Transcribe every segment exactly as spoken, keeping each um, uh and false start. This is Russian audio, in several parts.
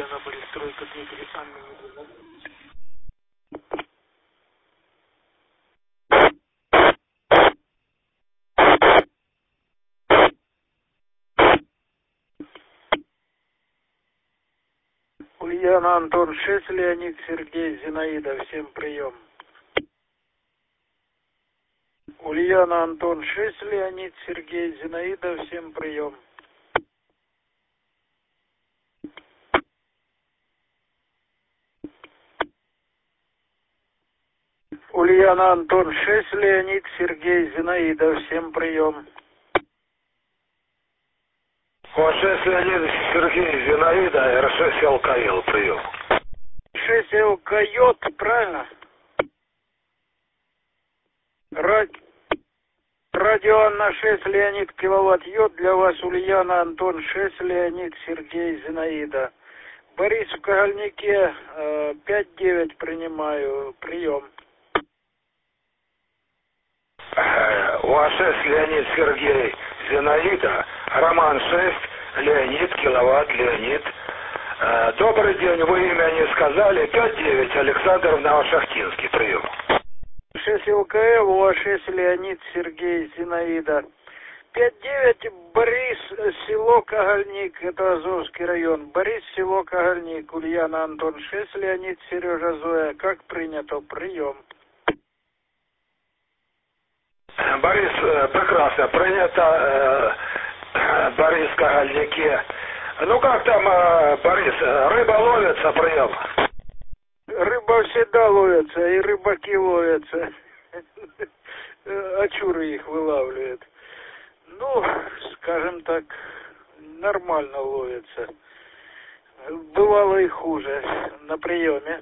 Ульяна, Бористройка, Дмитрий, Анна, Медведева. Ульяна, Антон, шесть, Леонид, Сергей, Зинаида, всем прием. Ульяна, Антон, шесть, Леонид, Сергей, Зинаида, всем прием. Ульяна, Антон, шесть, Леонид, Сергей, Зинаида, всем прием. О, шесть, Леонид, Сергей, Зинаида, эр шесть, ЛКЛ, прием. шесть, ЛКЙ, правильно? Рад... Радио Анна шесть, Леонид, киловатт йод, для вас Ульяна, Антон, шесть, Леонид, Сергей, Зинаида. Борис в Когольнике, э, пять девять принимаю, прием. У вас шесть, Леонид, Сергей, Зинаида, Роман шесть, Леонид, киловатт, Леонид. Э, добрый день, вы имя не сказали, пять девять, Александр Новошахтинский, прием. шесть ЛКЛ, у вас шесть, Леонид, Сергей, Зинаида. пять девять, Борис, село Когольник, это Азовский район. Борис, село Когольник, Ульяна, Антон, шесть, Леонид, Сережа, Зоя. Как принято, прием. Борис, прекрасно, принято, э, Борис в Когольнике. Ну как там, э, Борис, рыба ловится, прием? Рыба всегда ловится, и рыбаки ловятся. Очуры их вылавливают. Ну, скажем так, нормально ловится. Бывало и хуже на приеме.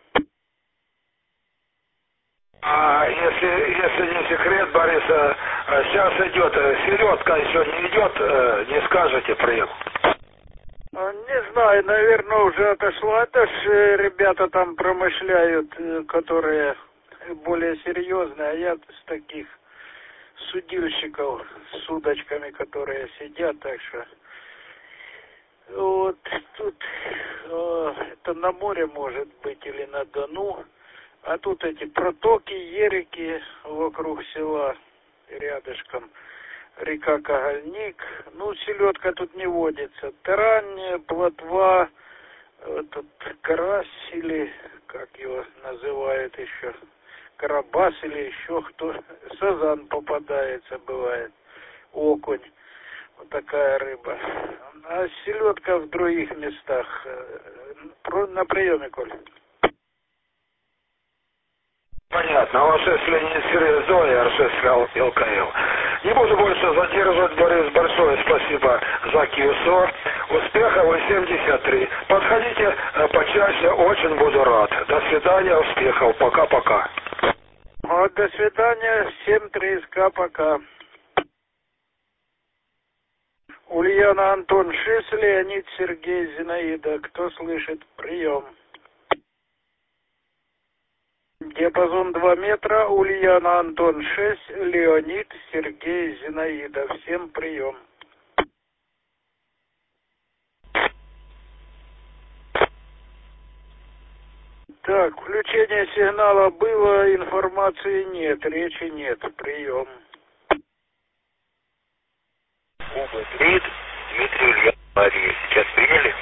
А если, если не секрет, Борис, сейчас идет, селедка еще не идет, не скажете, прием? Не знаю, наверное, уже отошла. Это ж ребята там промышляют, которые более серьезные, а я с таких судильщиков с удочками, которые сидят, так что вот тут э, это на море может быть или на Дону, а тут эти протоки, ерики вокруг села рядышком, река Когольник. Ну, селедка тут не водится. Тарань, плотва, этот карась или как его называют еще, карабас или еще кто, сазан попадается, бывает, окунь, вот такая рыба. А селедка в других местах. На приеме, Коль. Понятно. У шесть, Леонид, Сергей, Зоя, эр шесть, ЛКЛ. Не буду больше задерживать, Борис, большое спасибо за КИУСО. Успехов и семьдесят три. Подходите почаще, очень буду рад. До свидания, успехов. Пока-пока. Вот, до свидания, семь три СК, пока. Ульяна, Антон, шесть, Леонид, Сергей, Зинаида. Кто слышит? Прием. Диапазон два метра. Ульяна, Антон, шесть, Леонид, Сергей, Зинаида. Всем прием. Так, включение сигнала было, информации нет, речи нет. Прием. Убыт, Дмитрий, Ульяна, Мария. Сейчас приняли?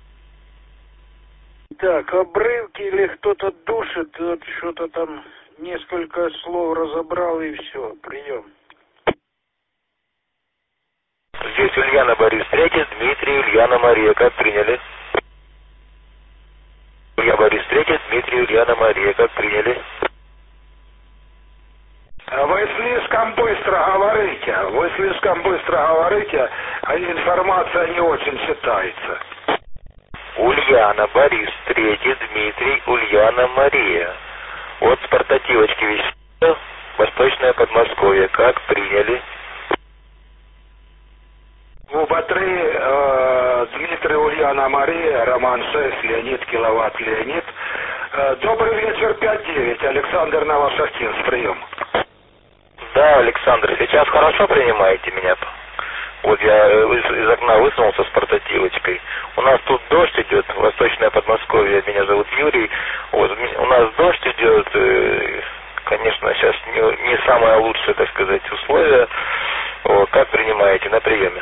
Так, обрывки или кто-то душит, вот что-то там, несколько слов разобрал и все, прием. Здесь Ульяна, Борис, третий, Дмитрий, Ульяна, Мария. Как приняли? Я Борис, третий, Дмитрий, Ульяна, Мария. Как приняли? Вы слишком быстро говорите, вы слишком быстро говорите, а информация не очень читается. Ульяна, Борис, третий, Дмитрий, Ульяна, Мария. От с портативочки вещал, Восточное Подмосковье. Как приняли? УБ-три, э, Дмитрий, Ульяна, Мария, Роман шесть, Леонид, киловатт, Леонид. Э, добрый вечер, пять девять, Александр Новошахтинский, прием. Да, Александр, сейчас хорошо принимаете меня? Вот я из, из окна высунулся с портативочкой. У нас тут дождь идет, восточное Подмосковье, меня зовут Юрий. Вот, у нас дождь идет, и, конечно, сейчас не, не самое лучшее, так сказать, условие. Вот, как принимаете на приеме?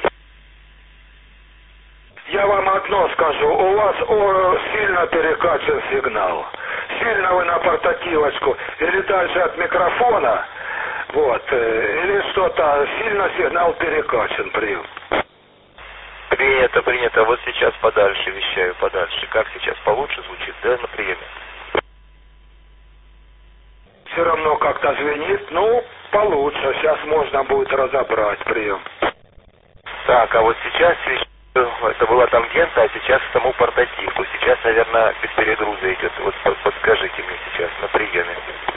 Я вам одно скажу, у вас о, сильно перекачан сигнал. Сильно вы на портативочку или дальше от микрофона, вот, э, или что-то, сильно сигнал перекачан, прием. Принято, принято. Вот сейчас подальше вещаю, подальше. Как сейчас, получше звучит, да, на приеме? Все равно как-то звенит, ну, получше, сейчас можно будет разобрать, прием. Так, а вот сейчас это была тангента, а сейчас саму портативку. Сейчас, наверное, без перегруза идет. Вот подскажите мне сейчас на приеме.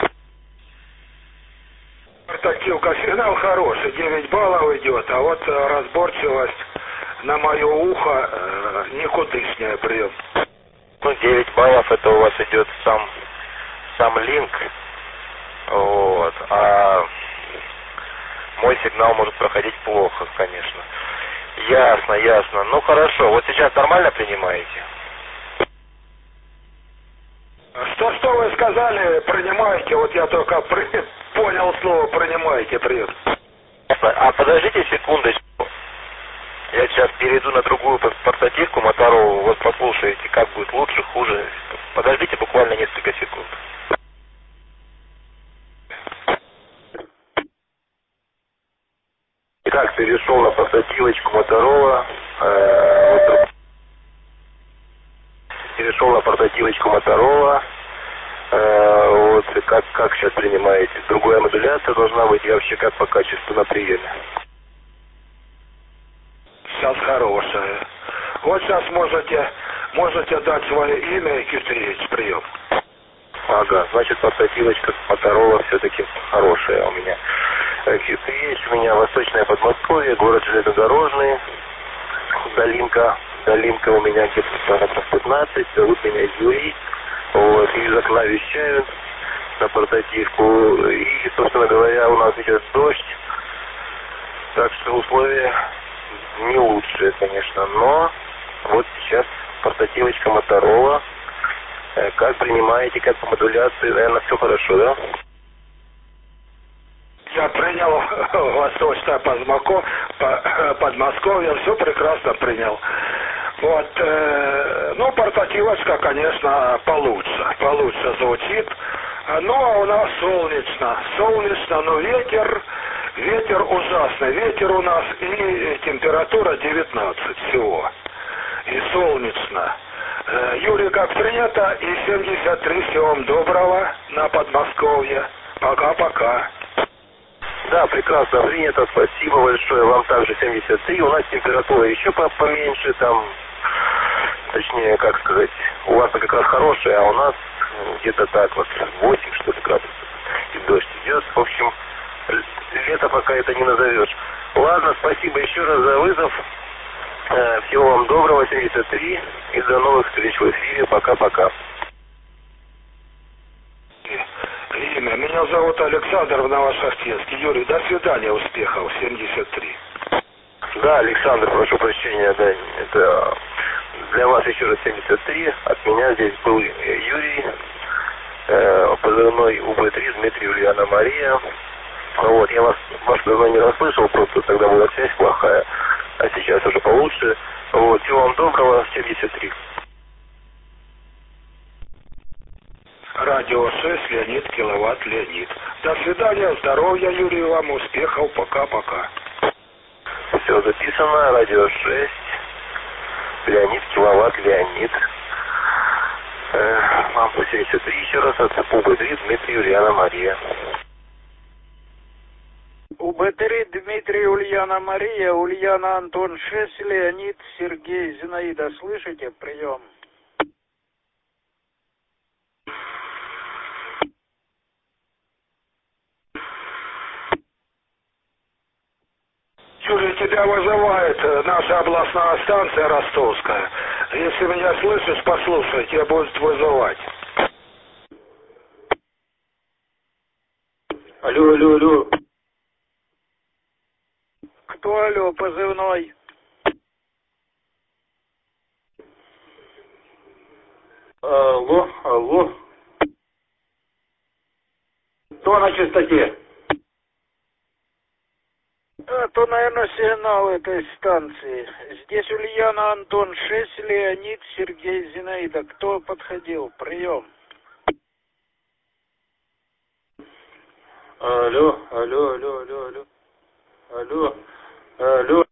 Портативка, сигнал хороший, девять баллов идет, а вот разборчивость на мое ухо э, никудышняя, прием. Ну, девять баллов это у вас идет сам, сам линк. Вот. А мой сигнал может проходить плохо, конечно. Ясно, ясно. Ну хорошо, вот сейчас нормально принимаете? Что, что вы сказали, принимаете, вот я только при... понял слово принимаете, привет. А подождите секундочку. Я сейчас перейду на другую портативку Моторолу, вот послушаете, как будет лучше, хуже. Подождите буквально несколько секунд. Итак, перешел на портативочку Моторола. Э, вот, перешел на портативочку Моторола. Э, вот, как, как сейчас принимаете? Другая модуляция должна быть, и вообще как по качеству на приеме? Сейчас хорошая. Вот сейчас можете, можете дать свое имя и кью ти эйч, прием. Ага, значит портативочка Моторола все-таки хорошая у меня. кью ти эйч у меня Восточное Подмосковье, город Железнодорожный, долинка, долинка у меня где-то параграф пятнадцать, зовут меня Юрий, вот, из окна вещаю на портативку, и, собственно говоря, у нас идет дождь, так что условия не лучшие, конечно, но вот сейчас портативочка Моторола, как принимаете, как по модуляции, наверное, все хорошо, да? Я принял Восточное Подмосковье, все прекрасно принял. Вот, э, ну, портативочка, конечно, получше, получше звучит. Но у нас солнечно, солнечно, но ветер, ветер ужасный. Ветер у нас и температура девятнадцать всего. И солнечно. Э, Юрий, как принято, и семьдесят три, всего вам доброго на Подмосковье. Пока-пока. Да, прекрасно принято, спасибо большое. Вам также семьдесят три. У нас температура еще поменьше, там, точнее, как сказать, у вас как раз хорошая, а у нас где-то так вот, восемь, что ли, градусов. И дождь идет. В общем, лето пока это не назовешь. Ладно, спасибо еще раз за вызов. Всего вам доброго, семьдесят три. И до новых встреч в эфире. Пока-пока. Имя. Меня зовут Александр в Новошахтинске. Юрий, до свидания, успехов, семьдесят три. Да, Александр, прошу прощения, да, это для вас еще раз семьдесят три. От меня здесь был Юрий, э, позывной У Б три, Дмитрий Ульяна Мария. Вот, я вас, ваш позывной не расслышал, просто тогда была связь плохая, а сейчас уже получше. Вот, всего вам доброго, семьдесят три. Радио шесть, Леонид, киловатт, Леонид. До свидания, здоровья, Юрий, вам успехов, пока-пока. Все записано, радио шесть, Леонид, киловатт, Леонид. Э, вам семьдесят три еще раз, от У Б три, Дмитрий, Ульяна, Мария. У Б три, Дмитрий, Ульяна, Мария, Ульяна, Антон, шесть, Леонид, Сергей, Зинаида, слышите? Прием. Юрий, тебя вызывает наша областная станция Ростовская. Если меня слышишь, послушай, тебя будет вызывать. Алло, алло, алло. Кто алло, позывной? Алло, алло. Кто на частоте? А то, наверное, сигнал этой станции. Здесь Ульяна, Антон, шесть, Леонид, Сергей, Зинаида. Кто подходил? Прием. Алло, алло, алло, алло, алло. Алло, алло.